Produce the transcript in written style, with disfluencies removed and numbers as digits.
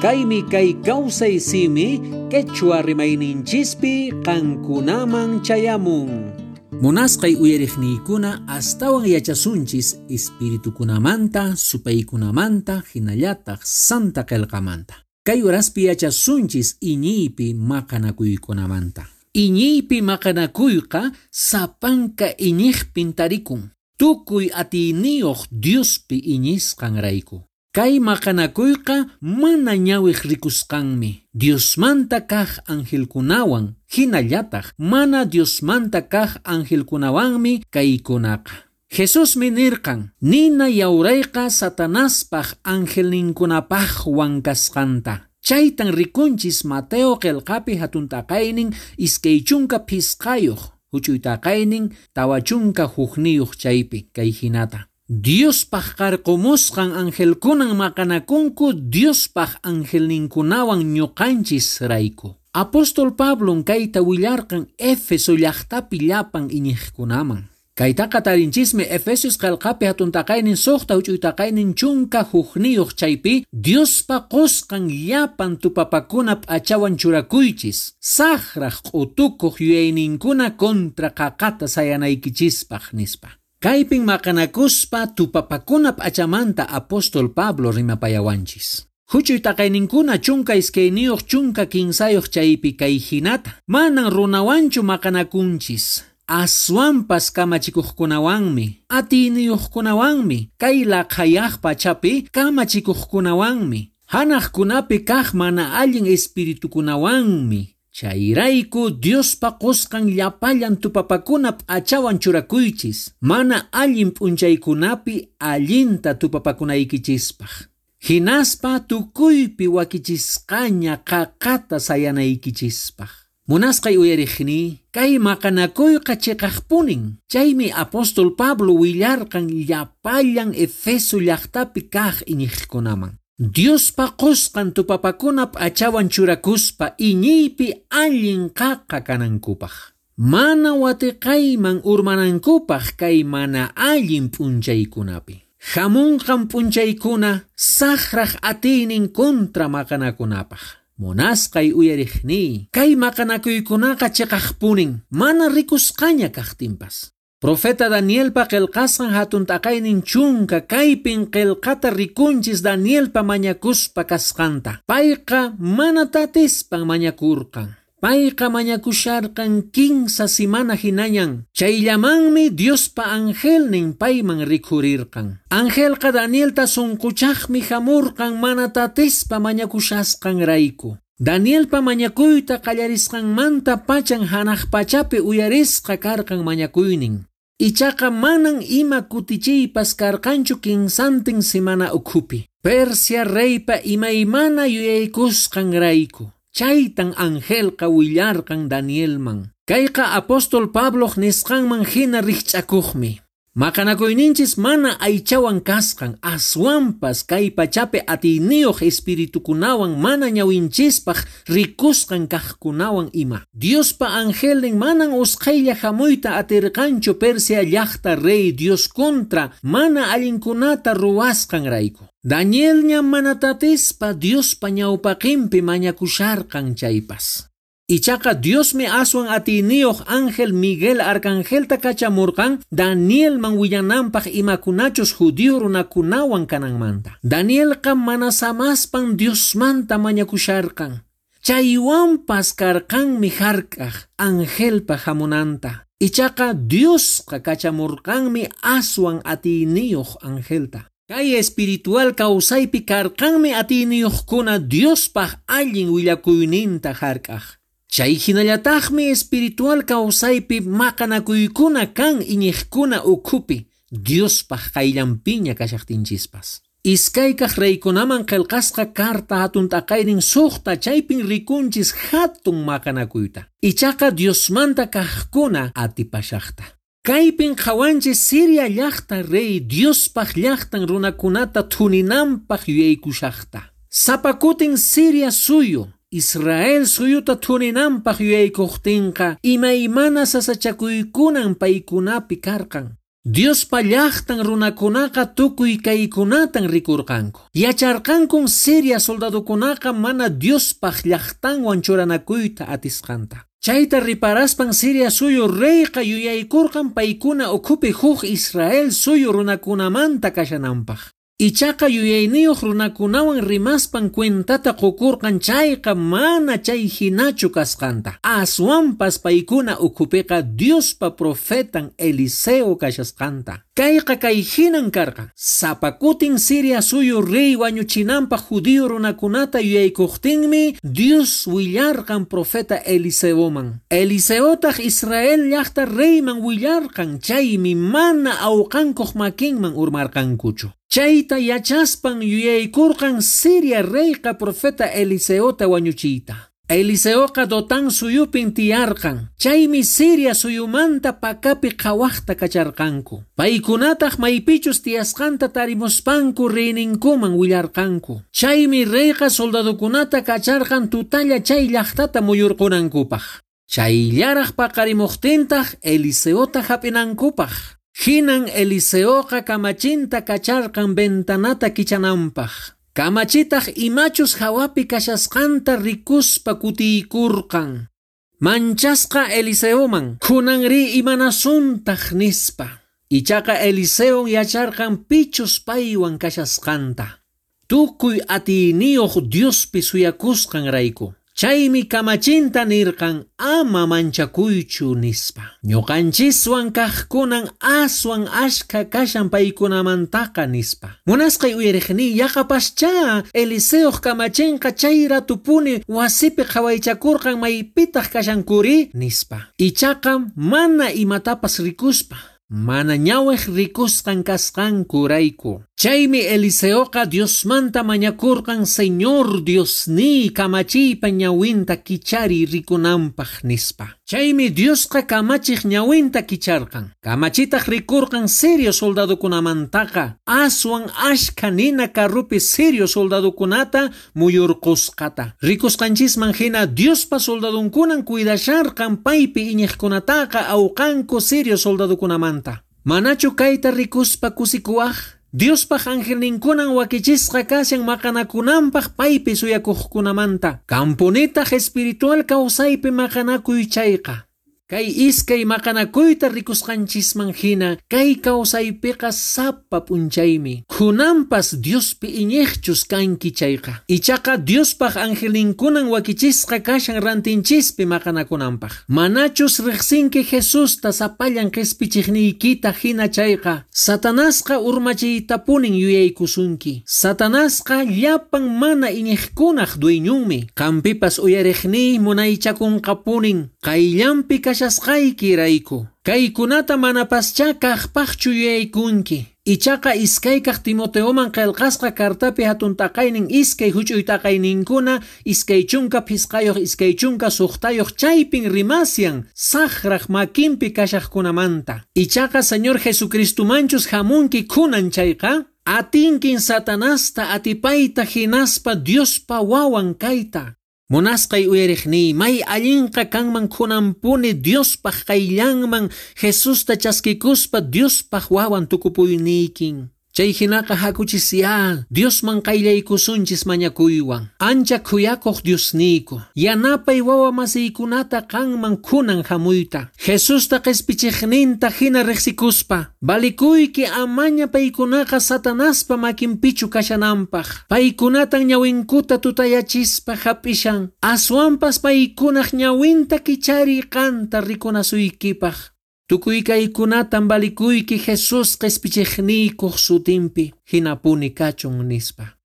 Kaymi kay kawsay simi quechua rimayninchispi qankunaman chayamun. Munaskay uyariqniykuna astawan yachasunchis espiritukunamanta, supaykunamanta, hinallataq santa qillqamanta. Kay uraspi yachasunchis iñiypi maqanakuykunamanta. Iñiypi maqanakuyqa sapanka iñiqpin tarikun. Tukuy atiniyuq Diospi iñisqanrayku. Kay maqanakuyqa mana ñawiq rikusqanmi. Diosmanta kaq angelkunawan, hinallataq mana Diosmanta kaq angelkunawanmi kaykunaqa. Jesusmi nirqan, nina yawrayqa Satanaspaq angelninkunapaq wankasqanta. Chaytan rikunchis Mateo qillqapi hatuntaqaynin iskay chunka pisqayuq, huchuytaqaynin tawa chunka hukniyuq chaypi kay hinata. Diospaq qarqumusqan angelkunan maqanakunku Diospaq angelninkunawan ñuqanchis rayku. Apóstol Pablo kayta willarqan Efeso llaqtapi llapan iñiqkunaman. Kaytaqa tarinchismi Efesios qillqapi hatuntaqaynin suqta huch'uytaqaynin chunka hukniyuq chaypi Diospa qusqan llapan tupapakunap achawan churakuychis. Saqraq q'utukuq yuyayninkuna kontra qaqata sayanaykichispaq nispa. Kaypin maqanakuspa tupapakunap achamanta Apóstol Pablo rimapayawanchis. Huchuytaqayninkuna chunka iskayniyuq chunka kinsayuq chaypi kay hinata manan runawanchu maqanakunchis. Aswanpas kamachikuqkunawanmi, atiniyuqkunawanmi, kay laqhayaq pachapi kamachikuqkunawanmi, hanaqkunapi kaq mana allin espiritukunawanmi. Chayrayku Diospa qusqan llapallan tupapakunap achawan churakuychis, mana allin p'unchaykunapi allinta tupapakunaykichispaq. Hinaspa tukuypi wakichisqaña qaqata sayanaykichispaq. Munasqay uyariqni, kay maqanakuyqa chiqaqpunin. Chaymi Apóstol Pablo willarqan llapallan Efeso llaqtapi kaq iñiqkunaman. Diospa qusqan tupapakunap achawan churakuspa iñiypi allin qaqa kanankupaq. Mana watiqayman urmanankupaq kay mana allin p'unchaykunapi. Hamunqan p'unchaykuna saqraq atiynin kontra maqanakunapaq. Munasqay uyariqni, kay maqanakuykunaqa chiqaqpunin, mana rikusqaña kaqtinpas. Profeta Danielpa qillqasqan hatuntaqaynin chunka kaypin qillqata rikunchis Danielpa mañakuspa kasqanta. Payqa mana tatispan mañakurqan. Payqa mañakusharqan 15 simana hinañan. Chayllamanmi Diospa angelnin payman rikhurirqan. Angelqa Danielta sunquchaqmi hamurqan mana tatispa mañakushasqan rayku. Danielpa mañakuyta qallarisqanmanta pachan hanaq pachapi uyarisqa karqan mañakuynin. Ichaqa manan ima kutichiypas karqanchu kinsantin semana ukhupi. Persia reypa imaymana yuyaykusqan rayku. Chaytan angelqa willarqan Danielman. Kayqa Apóstol Pablo nisqanman hina riqch'akuqmi. Maqanakuyninchis mana aychawan kasqan, aswanpas kay pachapi atiniyuq espiritukunawan mana ñawinchispaq rikusqan kaqkunawan ima. Diospa angelnin manan usqaylla hamuyta atirqanchu Persia llaqta rey Dios kontra mana allinkunata ruwasqan rayku. Danielña mana tatispa Diospa ñawpaqinpi mañakusharqan chaypas. Ichaqa Diosmi aswan atiniyuq Ángel Miguel arcangelta kachamurqan Danielman willananpaq imakunachus judío runakunawan kananmanta. Danielqa mana samaspan Diosmanta mañakusharqan. Chaywanpas karqanmi hark'aq Angelpa hamunanta. Ichaqa Diosqa kachamurqanmi aswan atiniyuq Angelta. Kay espiritual kawsaypi karqanmi atiniyuqkuna Diospaq allin willakuyninta hark'aq. Chay hinallataqmi espiritual kawsaypi maqanakuykuna kan iñiqkuna ukhupi Diospaq qayllanpiña kashaqtinchispas. Iskaykaq raykunaman qillqasqa karta hatuntaqaynin suqta chaypin rikunchis hatun maqanakuyta. Ichaqa Diosmanta kaqkuna atipashaqta. Kaypin qawanchis Siria llaqta rey Diospaq llaqtan runakunata thuninanpaq yuyaykushaqta. Sapakutin Siria suyo. Israel suyuta thuninanpaq yuyaykuqtinqa imaymana sasachakuykunan paykunapi karqan. Dios llaqtan runakunaqa tukuy kaykunatan rikurqanku. Yacharqankun Siria soldadukunaqa mana Diospaq llaqtanwan churanakuyta atisqanta. Chayta riparaspan Siria suyu reyqa yuyaykurqan paykuna ukhupi huk Israel suyu runakunamanta kashananpaq. Ichaqa yuyayniyuq runakunawan rimaspan cuentata qukurqan chayqa mana chay hinachu kasqanta. Aswanpas paykuna ukhupiqa Diospa profetan Eliseo kashasqanta. Kayqa kay hinan karqa. Sapakutin Siria suyu rey wañuchinanpaq judío runakunata yuyaykuqtinmi Dios willarqan profeta Eliseoman. Eliseotaq Israel llaqta reyman willarqan chaymi mana awqankuq makinman urmarqankuchu. Chayta yachaspan yuyaykurqan Siria reyqa profeta Eliseota wañuchiyta. Eliseoqa Dotan suyupin tiyarqan. Chaymi Siria suyumanta pakapi qhawaqta kacharqanku. Paykunataq maypichus tiyasqanta tarimuspanku reyninkuman willarqanku. Chaymi reyqa soldadukunata kacharqan tutalla chay llaqtata muyurqunankupaq. Chayllaraq paqarimuqtintaq Eliseota hap'inankupaq. Hinan Eliseoqa kamachinta kacharqan ventanata kichananpaq. Kamachitaq imachus hawapi kashasqanta rikuspa kutiykurqan. Manchasqa Eliseoman, kunanri imanasuntaq nispa. Ichaqa Eliseo yacharqan pichus paywan kashasqanta. Tukuy atiniyuq Diospi suyakusqan rayku. Chaymi kamachinta nirqan ama manchakuychu nispa. Ñuqanchiswan kaqkunan aswan ashka kashan paykunamantaqa nispa. Munasqay uyariqni yaqapascha Eliseoq kamachinqa chay ratupuni wasipi qhawaychakurqan maypitaq kashankuri nispa. Ichaqa mana imatapas rikuspa. Mana ñawiq rikusqan kasqanku rayku. Chaymi Eliseoqa Diosmanta mañakurqan Señor Diosni kamachiypa ñawinta kichari rikunanpaq nispa. Chaymi Diosqa kamachiq ñawinta kicharqan. Kamachitaq rikurqan Sirio soldadukunamantaqa. Aswan ashka nina karrupi Sirio soldadukunata muyurqusqata. Rikusqanchisman hina Diospa soldadunkunan cuidasharqan paypi iñiqkunataqa awqanku Sirio soldadukunamanta. Manachu kayta rikuspa kusikuwaq? Diospaq angelninkunan wakichisqa kashan maqanakunanpaq paypi suyakuqkunamanta. Kampunitaq espiritual kawsaypi maqanakuy chayqa. Kay iskay maqanakuyta rikusqanchisman hina, kay kawsaypiqa sapa punchaymi. Kunanpas Diospi iñiqchus kanki chayqa. Ichaqa Diospaq angelinkunan wakichisqa kashan rantinchispi maqanakunanpaq. Manachus riqsinki Jesusta sapallan qespichiqniykita hina chayqa. Satanasqa urmachiytapunin yuyaykusunki. Satanasqa llapan mana iñiqkunaq dueñunmi. Kampipas uyariqni munaychakunqapunin. Qayllampi kashasqayki rayku. Kaykunata manapascha kaqpaqchu yuyaykunki. Ichaqa iskaykaq Timoteoman qillqasqa kartapi hatun taqaynin iskay huch'uy taqayninkuna iskay chunka phisqayuq iskay chunka suqtayuq chaypin rimasyan saqraq makinpi kashaqkunamanta. Ichaqa Señor Jesucristumanchus hamunki kunan chayqa. Atinkin Satanasta atipayta hinaspa Diospa wawan kayta. Munasqay uyariqni may allinqa kanman kunampuni Diospaq qayllanman Jesusta chaskikuspa Diospaq wawan tukupuynikin. Chay hinaqa hakuchisya Diosman qayllaykusunchis mañakuywan. Ancha kuyakuq Diosniku. Yanapay wawa masiykunata kanman kunan hamuyta. Jesusta qespichiqninta hina riqsikuspa. Balikuyki amaña paykunaqa Satanaspa makinpichu kashananpaq. Paykunatan ñawinkuta tutayachispa hapishan. Aswanpas paykunaq ñawinta kichari qanta rikunasuykipaq. Tukuy kaykunatan balikuyki Jesus qespichiqniykuq sutinpi hinapuni kachun nispa.